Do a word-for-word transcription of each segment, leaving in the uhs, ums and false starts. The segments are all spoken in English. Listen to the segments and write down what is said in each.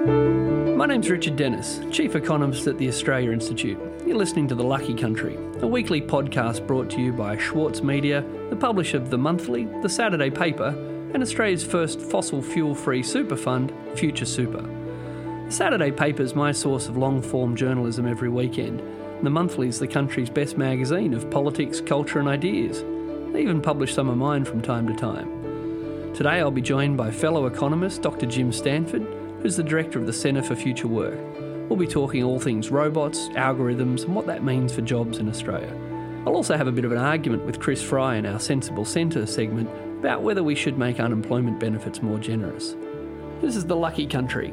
My name's Richard Dennis, Chief Economist at the Australia Institute. You're listening to The Lucky Country, a weekly podcast brought to you by Schwartz Media, the publisher of The Monthly, The Saturday Paper, and Australia's first fossil fuel-free super fund, Future Super. The Saturday Paper is my source of long-form journalism every weekend. The Monthly is the country's best magazine of politics, culture and ideas. They even publish some of mine from time to time. Today I'll be joined by fellow economist Doctor Jim Stanford, who's the director of the Centre for Future Work. We'll be talking all things robots, algorithms and what that means for jobs in Australia. I'll also have a bit of an argument with Chris Fry in our Sensible Centre segment about whether we should make unemployment benefits more generous. This is The Lucky Country.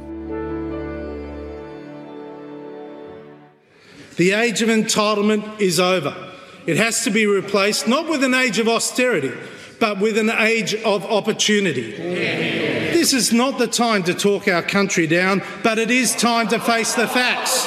The age of entitlement is over. It has to be replaced not with an age of austerity, but with an age of opportunity. Yeah. This is not the time to talk our country down, but it is time to face the facts.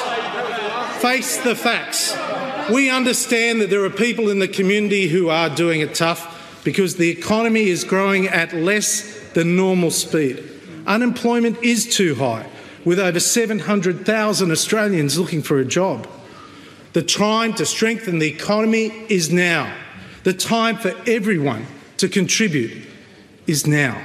Face the facts. We understand that there are people in the community who are doing it tough because the economy is growing at less than normal speed. Unemployment is too high, with over seven hundred thousand Australians looking for a job. The time to strengthen the economy is now. The time for everyone to contribute is now.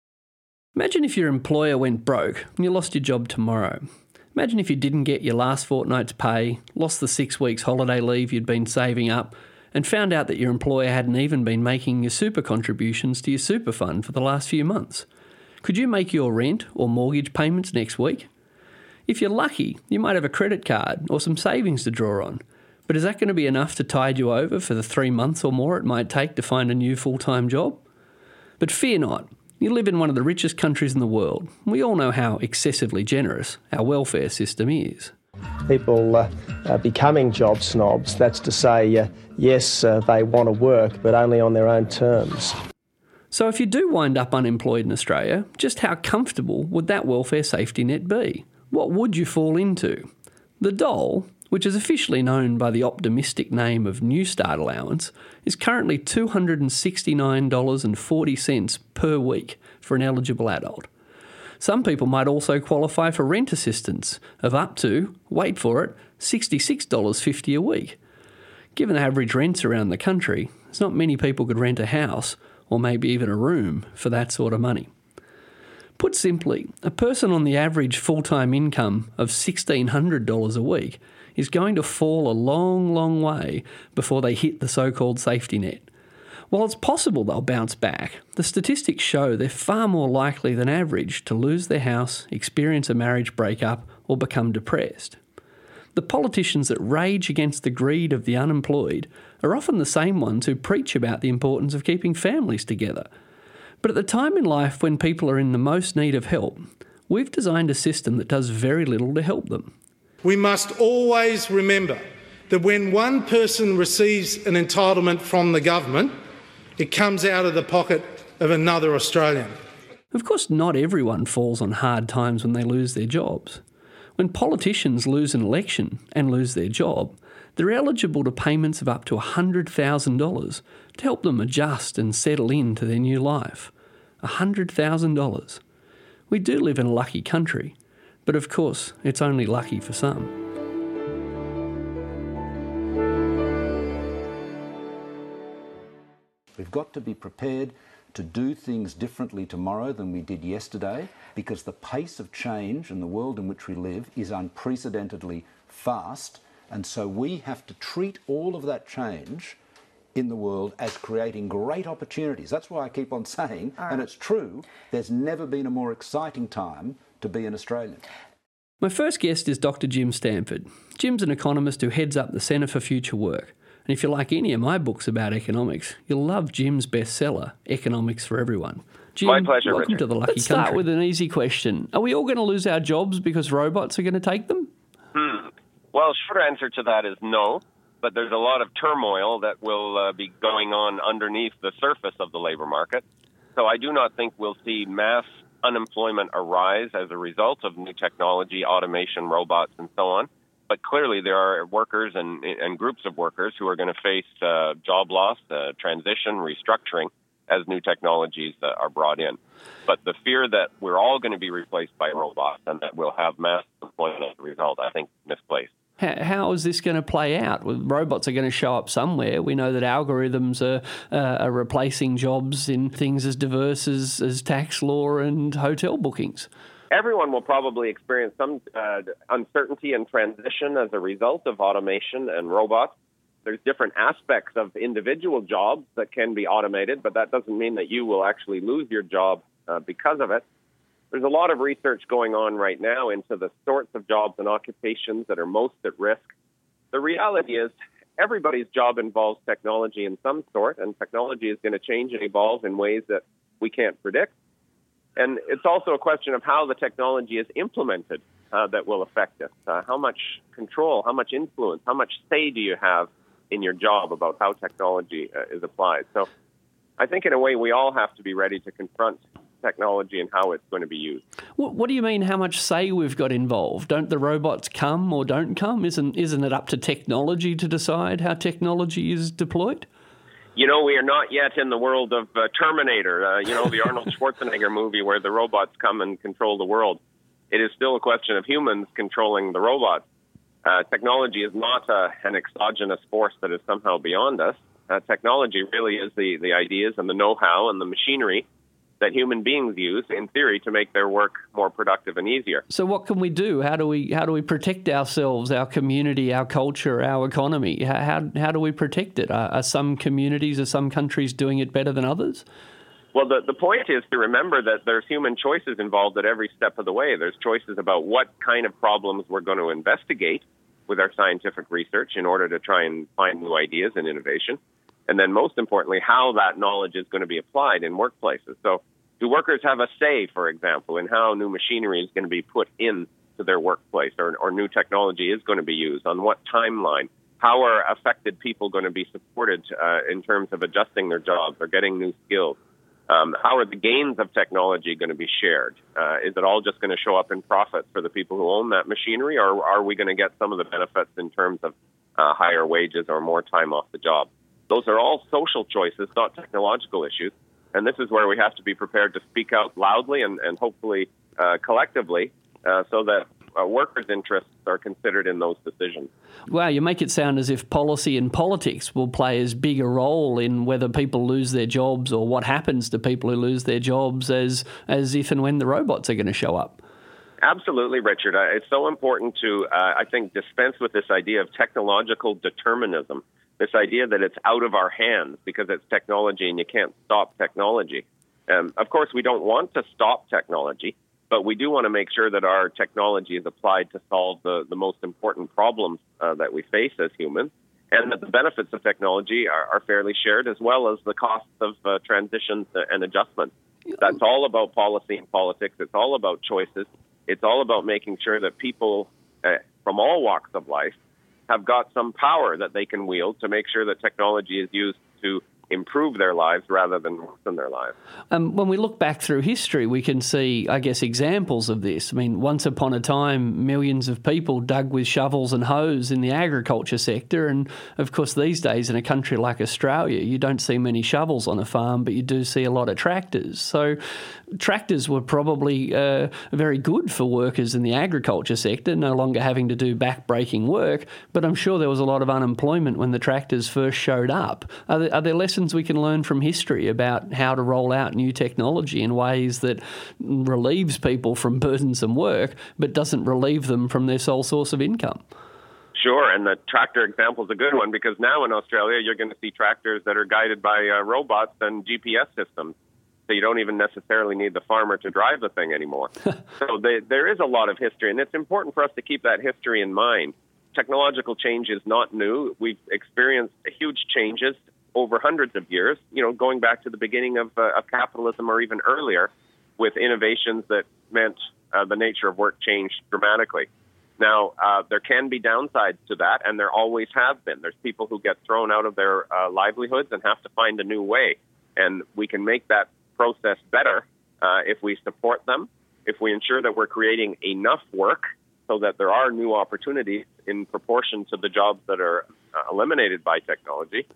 Imagine if your employer went broke and you lost your job tomorrow. Imagine if you didn't get your last fortnight's pay, lost the six weeks holiday leave you'd been saving up, and found out that your employer hadn't even been making your super contributions to your super fund for the last few months. Could you make your rent or mortgage payments next week? If you're lucky, you might have a credit card or some savings to draw on. But is that going to be enough to tide you over for the three months or more it might take to find a new full-time job? But fear not. You live in one of the richest countries in the world. We all know how excessively generous our welfare system is. People uh, are becoming job snobs. That's to say, uh, yes, uh, they want to work, but only on their own terms. So if you do wind up unemployed in Australia, just how comfortable would that welfare safety net be? What would you fall into? The dole, which is officially known by the optimistic name of New Start Allowance, is currently two hundred sixty-nine dollars and forty cents per week for an eligible adult. Some people might also qualify for rent assistance of up to, wait for it, sixty-six dollars fifty a week. Given average rents around the country, there's not many people could rent a house or maybe even a room for that sort of money. Put simply, a person on the average full-time income of one thousand six hundred dollars a week is going to fall a long, long way before they hit the so-called safety net. While it's possible they'll bounce back, the statistics show they're far more likely than average to lose their house, experience a marriage breakup, or become depressed. The politicians that rage against the greed of the unemployed are often the same ones who preach about the importance of keeping families together. But at the time in life when people are in the most need of help, we've designed a system that does very little to help them. We must always remember that when one person receives an entitlement from the government, it comes out of the pocket of another Australian. Of course, not everyone falls on hard times when they lose their jobs. When politicians lose an election and lose their job, they're eligible to payments of up to one hundred thousand dollars to help them adjust and settle into their new life. one hundred thousand dollars. We do live in a lucky country, but of course, it's only lucky for some. We've got to be prepared to do things differently tomorrow than we did yesterday, because the pace of change in the world in which we live is unprecedentedly fast, and so we have to treat all of that change in the world as creating great opportunities. That's why I keep on saying, right. And it's true, there's never been a more exciting time to be an Australian. My first guest is Doctor Jim Stanford. Jim's an economist who heads up the Centre for Future Work. And if you like any of my books about economics, you'll love Jim's bestseller, Economics for Everyone. Jim, my pleasure, welcome Richard. to the Lucky Let's Country. start with an easy question. Are we all going to lose our jobs because robots are going to take them? Hmm. Well, short answer to that is no, but there's a lot of turmoil that will uh, be going on underneath the surface of the labour market. So I do not think we'll see mass unemployment arise as a result of new technology, automation, robots, and so on. But clearly there are workers and, and groups of workers who are going to face uh, job loss, uh, transition, restructuring. as new technologies uh, are brought in. But the fear that we're all going to be replaced by robots and that we'll have mass employment as a result, I think, misplaced. How, how is this going to play out? Well, robots are going to show up somewhere. We know that algorithms are, uh, are replacing jobs in things as diverse as, as tax law and hotel bookings. Everyone will probably experience some uh, uncertainty and transition as a result of automation and robots. There's different aspects of individual jobs that can be automated, but that doesn't mean that you will actually lose your job uh, because of it. There's a lot of research going on right now into the sorts of jobs and occupations that are most at risk. The reality is everybody's job involves technology in some sort, and technology is going to change and evolve in ways that we can't predict. And it's also a question of how the technology is implemented uh, that will affect it. Uh, how much control, how much influence, how much say do you have in your job about how technology uh, is applied? So I think in a way we all have to be ready to confront technology and how it's going to be used. What, what do you mean how much say we've got involved? Don't the robots come or don't come? Isn't, isn't it up to technology to decide how technology is deployed? You know, we are not yet in the world of uh, Terminator, uh, you know, the Arnold Schwarzenegger movie where the robots come and control the world. It is still a question of humans controlling the robots. Uh, technology is not uh, an exogenous force that is somehow beyond us. Uh, technology really is the, the ideas and the know-how and the machinery that human beings use, in theory, to make their work more productive and easier. So what can we do? How do we how do we protect ourselves, our community, our culture, our economy? How how, how do we protect it? Are, are some communities, are some countries doing it better than others? Well, the, the point is to remember that there's human choices involved at every step of the way. There's choices about what kind of problems we're going to investigate with our scientific research in order to try and find new ideas and innovation. And then most importantly, how that knowledge is going to be applied in workplaces. So do workers have a say, for example, in how new machinery is going to be put into their workplace or, or new technology is going to be used? On what timeline? How are affected people going to be supported uh, in terms of adjusting their jobs or getting new skills? Um, how are the gains of technology going to be shared? Uh, is it all just going to show up in profits for the people who own that machinery, or are we going to get some of the benefits in terms of uh, higher wages or more time off the job? Those are all social choices, not technological issues. And this is where we have to be prepared to speak out loudly and, and hopefully uh, collectively uh, so that uh, workers' interests are considered in those decisions. Wow, you make it sound as if policy and politics will play as big a role in whether people lose their jobs or what happens to people who lose their jobs as, as if and when the robots are going to show up. Absolutely, Richard. Uh, it's so important to, uh, I think, dispense with this idea of technological determinism. This idea that it's out of our hands because it's technology and you can't stop technology. Um, of course, we don't want to stop technology, but we do want to make sure that our technology is applied to solve the, the most important problems uh, that we face as humans, and that the benefits of technology are, are fairly shared, as well as the costs of uh, transitions and adjustments. That's all about policy and politics. It's all about choices. It's all about making sure that people uh, from all walks of life have got some power that they can wield to make sure that technology is used to improve their lives rather than worsen their lives. Um, when we look back through history, we can see, I guess, examples of this. I mean, once upon a time, millions of people dug with shovels and hoes in the agriculture sector. And, of course, these days in a country like Australia, you don't see many shovels on a farm, but you do see a lot of tractors. So tractors were probably uh, very good for workers in the agriculture sector, no longer having to do back-breaking work. But I'm sure there was a lot of unemployment when the tractors first showed up. Are there, are there lessons we can learn from history about how to roll out new technology in ways that relieves people from burdensome work but doesn't relieve them from their sole source of income? Sure, and the tractor example is a good one because now in Australia you're going to see tractors that are guided by uh, robots and G P S systems. So you don't even necessarily need the farmer to drive the thing anymore. So they, there is a lot of history, and it's important for us to keep that history in mind. Technological change is not new. We've experienced huge changes over hundreds of years, you know, going back to the beginning of, uh, of capitalism or even earlier, with innovations that meant uh, the nature of work changed dramatically. Now, uh, there can be downsides to that, and there always have been. There's people who get thrown out of their uh, livelihoods and have to find a new way, and we can make that process better uh, if we support them, if we ensure that we're creating enough work so that there are new opportunities in proportion to the jobs that are uh, eliminated by technology.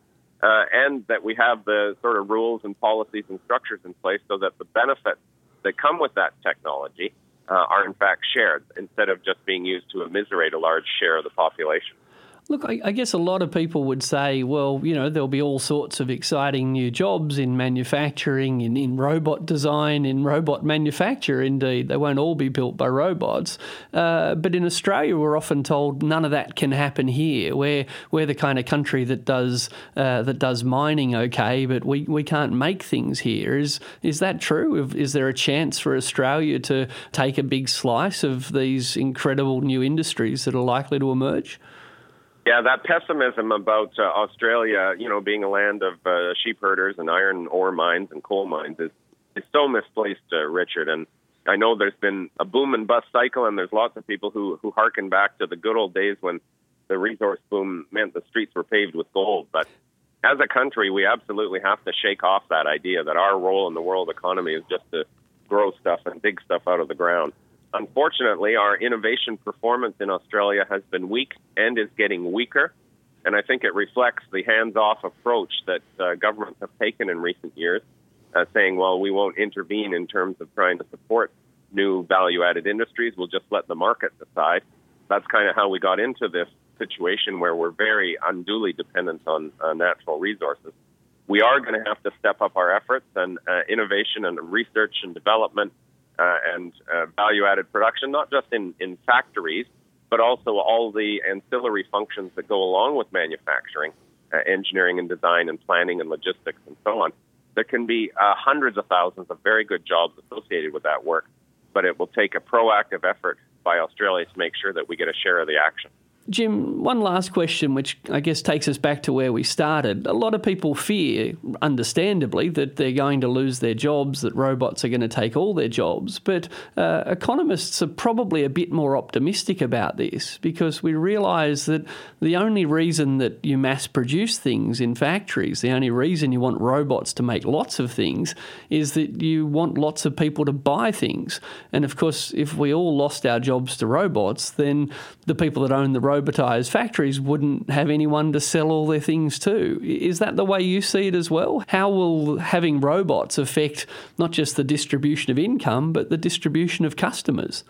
uh, and that we have the sort of rules and policies and structures in place so that the benefits that come with that technology uh, are in fact shared instead of just being used to immiserate a large share of the population. Look, I, I guess a lot of people would say, well, you know, there'll be all sorts of exciting new jobs in manufacturing, in, in robot design, in robot manufacture, indeed. They won't all be built by robots. Uh, but in Australia, we're often told none of that can happen here. We're, we're the kind of country that does uh, that does mining okay, but we, we can't make things here. Is, is that true? Is there a chance for Australia to take a big slice of these incredible new industries that are likely to emerge? Yeah, that pessimism about uh, Australia, you know, being a land of uh, sheep herders and iron ore mines and coal mines is, is so misplaced, uh, Richard. And I know there's been a boom and bust cycle, and there's lots of people who, who hearken back to the good old days when the resource boom meant the streets were paved with gold. But as a country, we absolutely have to shake off that idea that our role in the world economy is just to grow stuff and dig stuff out of the ground. Unfortunately, our innovation performance in Australia has been weak and is getting weaker, and I think it reflects the hands-off approach that uh, governments have taken in recent years, uh, saying, well, we won't intervene in terms of trying to support new value-added industries. We'll just let the market decide. That's kind of how we got into this situation where we're very unduly dependent on uh, natural resources. We are going to have to step up our efforts, and uh, innovation and research and development Uh, and uh, value-added production, not just in, in factories, but also all the ancillary functions that go along with manufacturing, uh, engineering and design and planning and logistics and so on. There can be uh, hundreds of thousands of very good jobs associated with that work, but it will take a proactive effort by Australia to make sure that we get a share of the action. Jim, one last question, which I guess takes us back to where we started. A lot of people fear, understandably, that they're going to lose their jobs, that robots are going to take all their jobs. But uh, economists are probably a bit more optimistic about this because we realise that the only reason that you mass produce things in factories, the only reason you want robots to make lots of things is that you want lots of people to buy things. And of course, if we all lost our jobs to robots, then the people that own the robotised factories wouldn't have anyone to sell all their things to. Is that the way you see it as well? How will having robots affect not just the distribution of income, but the distribution of customers?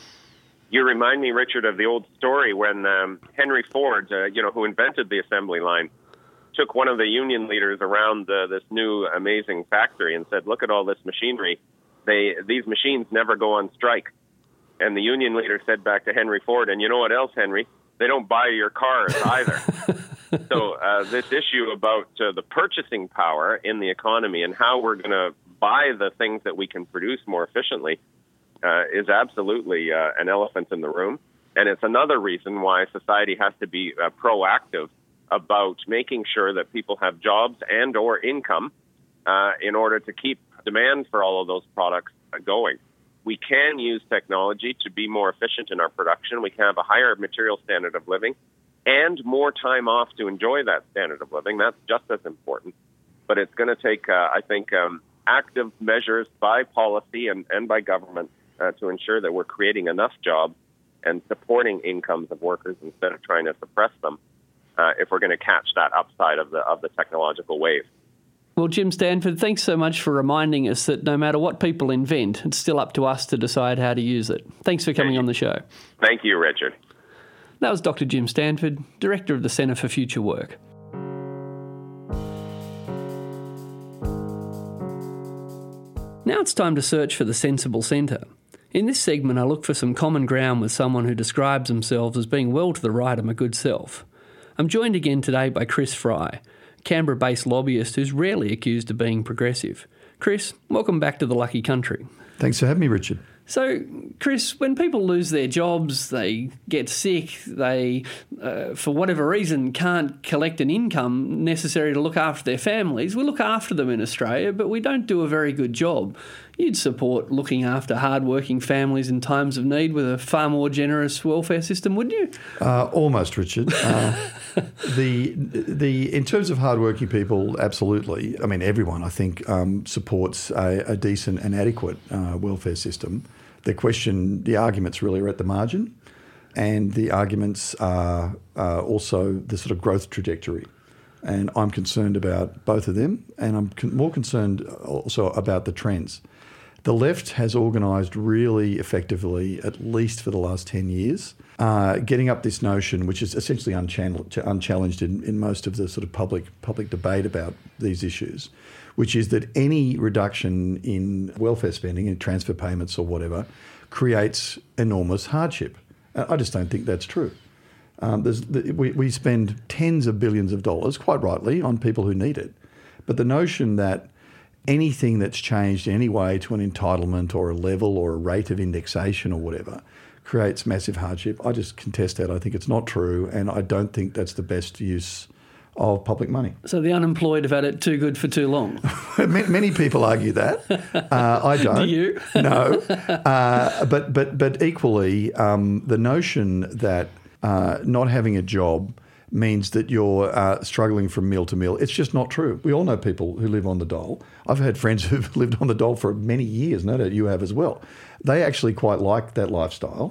You remind me, Richard, of the old story when um, Henry Ford, uh, you know, who invented the assembly line, took one of the union leaders around uh, this new amazing factory and said, look at all this machinery. They These machines never go on strike. And the union leader said back to Henry Ford, and you know what else, Henry? They don't buy your cars either. So uh, this issue about uh, the purchasing power in the economy and how we're going to buy the things that we can produce more efficiently uh, is absolutely uh, an elephant in the room. And it's another reason why society has to be uh, proactive about making sure that people have jobs and or income uh, in order to keep demand for all of those products uh, going. We can use technology to be more efficient in our production. We can have a higher material standard of living and more time off to enjoy that standard of living. That's just as important. But it's going to take, uh, I think, um, active measures by policy and, and by government uh, to ensure that we're creating enough jobs and supporting incomes of workers instead of trying to suppress them uh, if we're going to catch that upside of the of the technological wave. Well, Jim Stanford, thanks so much for reminding us that no matter what people invent, it's still up to us to decide how to use it. Thanks for coming on the show. Thank you, Richard. That was Doctor Jim Stanford, Director of the Centre for Future Work. Now it's time to search for the sensible centre. In this segment, I look for some common ground with someone who describes themselves as being well to the right of my good self. I'm joined again today by Chris Fry, Canberra-based lobbyist who's rarely accused of being progressive. Chris, welcome back to the lucky country. Thanks for having me, Richard. So, Chris, when people lose their jobs, they get sick, they, uh, for whatever reason, can't collect an income necessary to look after their families, we look after them in Australia, but we don't do a very good job. You'd support looking after hard-working families in times of need with a far more generous welfare system, wouldn't you? Uh, almost, Richard. Uh, the the in terms of hard-working people, absolutely. I mean, everyone, I think, um, supports a, a decent and adequate uh, welfare system. The question, the arguments really are at the margin, and the arguments are uh, also the sort of growth trajectory. And I'm concerned about both of them, and I'm con- more concerned also about the trends. The left has organised really effectively, at least for the last ten years, uh, getting up this notion, which is essentially unchannel- unchallenged in, in most of the sort of public public debate about these issues, which is that any reduction in welfare spending, in transfer payments or whatever, creates enormous hardship. I just don't think that's true. Um, there's, we, we spend tens of billions of dollars, quite rightly, on people who need it. But the notion that anything that's changed in any way to an entitlement or a level or a rate of indexation or whatever creates massive hardship, I just contest that. I think it's not true, and I don't think that's the best use of public money. So the unemployed have had it too good for too long. Many people argue that. Uh, I don't. Do you? No. Uh, but but but equally, um, the notion that uh, not having a job means that you're uh, struggling from meal to meal, it's just not true. We all know people who live on the dole. I've had friends who've lived on the dole for many years, no doubt you have as well. They actually quite like that lifestyle.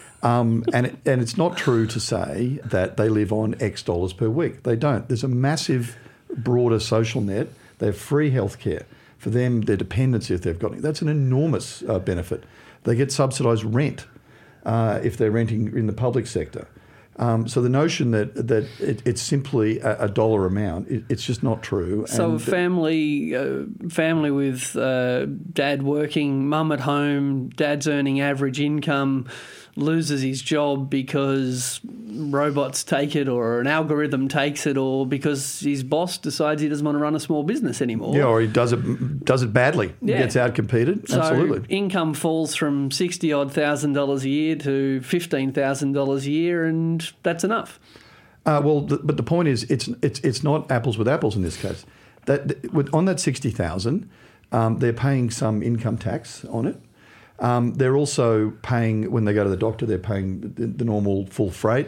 Um, and it, and it's not true to say that they live on X dollars per week. They don't. There's a massive, broader social net. They have free healthcare. For them, their dependents, if they've got it, that's an enormous uh, benefit. They get subsidised rent uh, if they're renting in the public sector. Um, so the notion that that it, it's simply a, a dollar amount, it, it's just not true. So and a family, uh, family with uh, dad working, mum at home, dad's earning average income, loses his job because robots take it or an algorithm takes it or because his boss decides he doesn't want to run a small business anymore. Yeah, or he does it does it badly. Yeah. He gets outcompeted. So Absolutely. Income falls from sixty odd thousand dollars a year to fifteen thousand dollars a year, and that's enough. Uh, well, the, but the point is, it's it's it's not apples with apples in this case. That with, on that sixty thousand, um, they're paying some income tax on it. Um, they're also paying, when they go to the doctor, they're paying the, the normal full freight,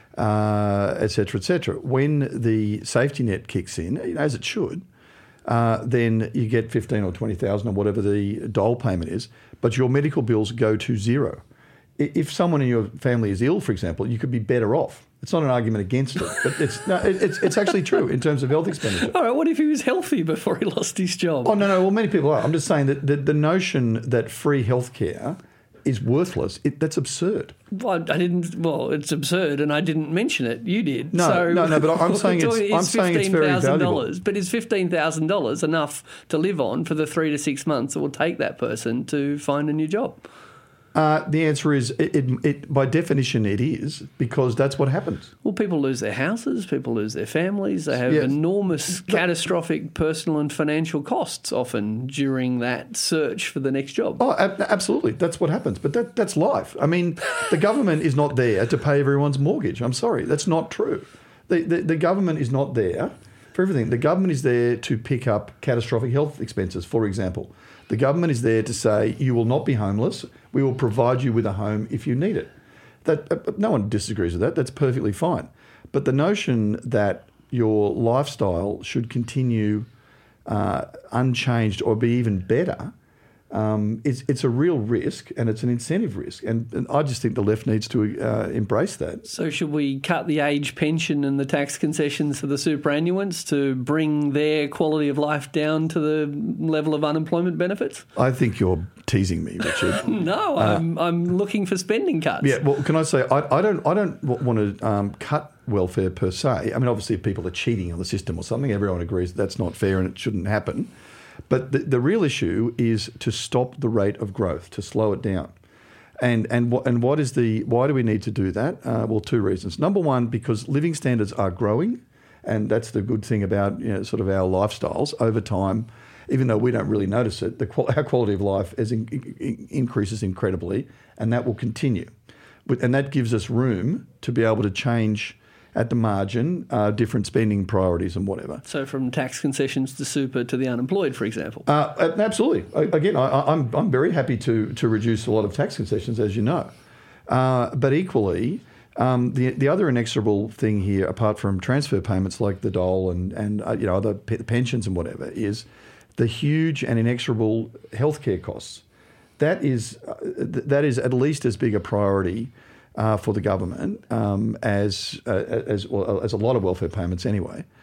uh, et cetera, et cetera. When the safety net kicks in, as it should, uh, then you get fifteen or twenty thousand or whatever the dole payment is, but your medical bills go to zero. If someone in your family is ill, for example, you could be better off. It's not an argument against it, but it's no, it, it's it's actually true in terms of health expenditure. All right, what if he was healthy before he lost his job? Oh, no, no, well, many people are. I'm just saying that the, the notion that free healthcare is worthless, it, that's absurd. Well, I didn't. Well, it's absurd, and I didn't mention it. You did. No, so, no, no. But I'm saying it's. I'm saying it's very valuable. But is fifteen thousand dollars enough to live on for the three to six months it will take that person to find a new job? Uh, the answer is, it, it, it, by definition, it is, because that's what happens. Well, people lose their houses, people lose their families. They have Yes. enormous, catastrophic personal and financial costs often during that search for the next job. Oh, ab- absolutely. That's what happens. But that, that's life. I mean, the government is not there to pay everyone's mortgage. I'm sorry. That's not true. The, the, the government is not there for everything. The government is there to pick up catastrophic health expenses, for example. The government is there to say, you will not be homeless. We will provide you with a home if you need it. That uh, no one disagrees with that. That's perfectly fine. But the notion that your lifestyle should continue uh, unchanged or be even better, um, it's, it's a real risk, and it's an incentive risk. And, and I just think the left needs to uh, embrace that. So should we cut the age pension and the tax concessions for the superannuants to bring their quality of life down to the level of unemployment benefits? I think you're teasing me, Richard. No, I'm I'm looking for spending cuts. Yeah, well, can I say I, I don't I don't want to um, cut welfare per se. I mean, obviously, if people are cheating on the system or something, everyone agrees that's not fair and it shouldn't happen. But the, the real issue is to stop the rate of growth, to slow it down. And and what and what is the why do we need to do that? Uh, well, two reasons. Number one, because living standards are growing, and that's the good thing about, you know, sort of our lifestyles over time. Even though we don't really notice it, the, our quality of life is in, in, increases incredibly, and that will continue. And that gives us room to be able to change at the margin uh, different spending priorities and whatever. So from tax concessions to super to the unemployed, for example. Uh, absolutely. Again, I, I'm I'm very happy to to reduce a lot of tax concessions, as you know. Uh, but equally, um, the the other inexorable thing here, apart from transfer payments like the dole and and uh, you know other pe- pensions and whatever, is the huge and inexorable healthcare costs. That is uh, th- that is at least as big a priority uh, for the government um, as uh, as well, as a lot of welfare payments anyway.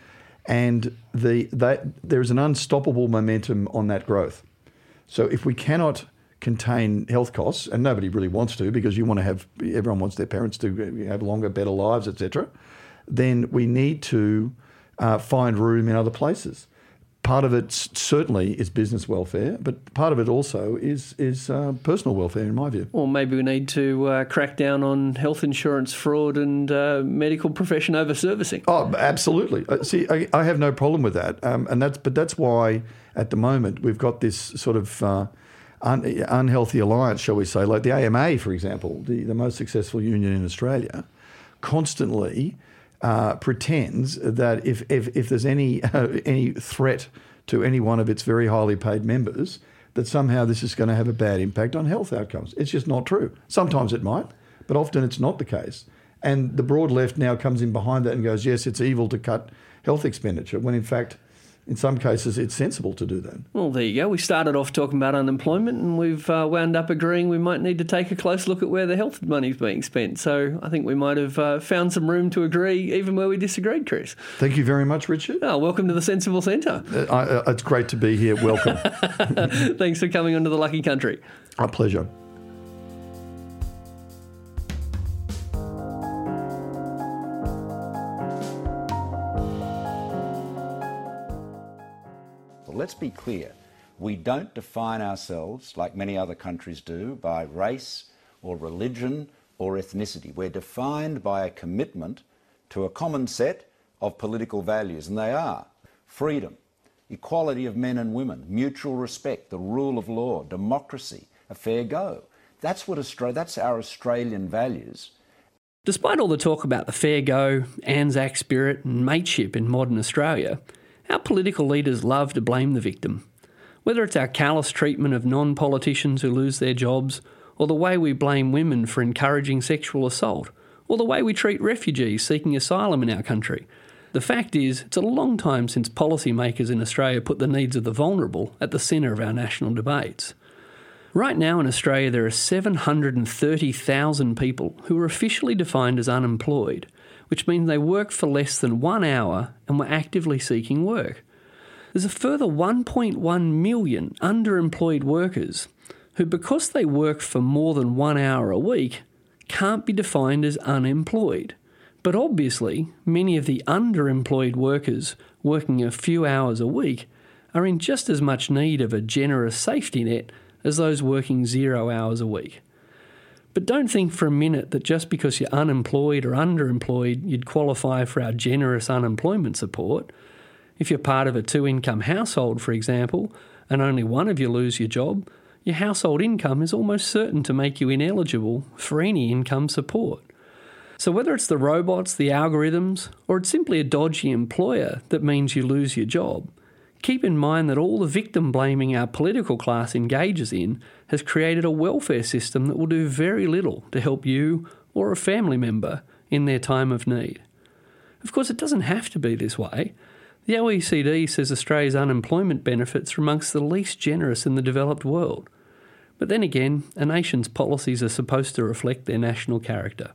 And the that there is an unstoppable momentum on that growth. So if we cannot contain health costs, and nobody really wants to, because you want to have, everyone wants their parents to have longer, better lives, et cetera, then we need to uh, find room in other places. Part of it certainly is business welfare, but part of it also is is uh, personal welfare, in my view. Or maybe we need to uh, crack down on health insurance fraud and uh, medical profession over-servicing. Oh, absolutely. Uh, see, I, I have no problem with that, um, and that's but that's why at the moment we've got this sort of uh, un, unhealthy alliance, shall we say, like the A M A, for example, the, the most successful union in Australia, constantly Uh, pretends that if if, if there's any uh, any threat to any one of its very highly paid members, that somehow this is going to have a bad impact on health outcomes. It's just not true. Sometimes it might, but often it's not the case. And the broad left now comes in behind that and goes, yes, it's evil to cut health expenditure, when in fact, in some cases, it's sensible to do that. Well, there you go. We started off talking about unemployment, and we've uh, wound up agreeing we might need to take a close look at where the health money's being spent. So I think we might have uh, found some room to agree, even where we disagreed, Chris. Thank you very much, Richard. Oh, welcome to the Sensible Centre. Uh, I, uh, it's great to be here. Welcome. Thanks for coming onto the Lucky Country. Our pleasure. Let's be clear, we don't define ourselves, like many other countries do, by race or religion or ethnicity. We're defined by a commitment to a common set of political values, and they are freedom, equality of men and women, mutual respect, the rule of law, democracy, a fair go. That's what Australia, that's our Australian values. Despite all the talk about the fair go, Anzac spirit and mateship in modern Australia, our political leaders love to blame the victim. Whether it's our callous treatment of non-politicians who lose their jobs, or the way we blame women for encouraging sexual assault, or the way we treat refugees seeking asylum in our country, the fact is it's a long time since policymakers in Australia put the needs of the vulnerable at the centre of our national debates. Right now in Australia there are seven hundred thirty thousand people who are officially defined as unemployed, which means they work for less than one hour and were actively seeking work. There's a further one point one million underemployed workers who, because they work for more than one hour a week, can't be defined as unemployed. But obviously, many of the underemployed workers working a few hours a week are in just as much need of a generous safety net as those working zero hours a week. But don't think for a minute that just because you're unemployed or underemployed, you'd qualify for our generous unemployment support. If you're part of a two-income household, for example, and only one of you lose your job, your household income is almost certain to make you ineligible for any income support. So whether it's the robots, the algorithms, or it's simply a dodgy employer that means you lose your job, keep in mind that all the victim blaming our political class engages in has created a welfare system that will do very little to help you or a family member in their time of need. Of course, it doesn't have to be this way. The O E C D says Australia's unemployment benefits are amongst the least generous in the developed world. But then again, a nation's policies are supposed to reflect their national character.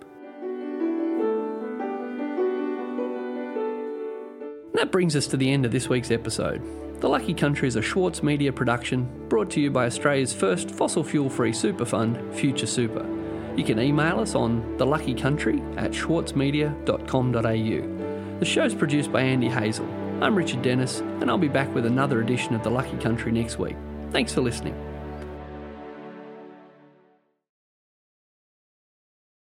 That brings us to the end of this week's episode. The Lucky Country is a Schwartz Media production brought to you by Australia's first fossil fuel-free super fund, Future Super. You can email us on theluckycountry at schwartzmedia dot com dot a u. The show's produced by Andy Hazel. I'm Richard Dennis, and I'll be back with another edition of The Lucky Country next week. Thanks for listening.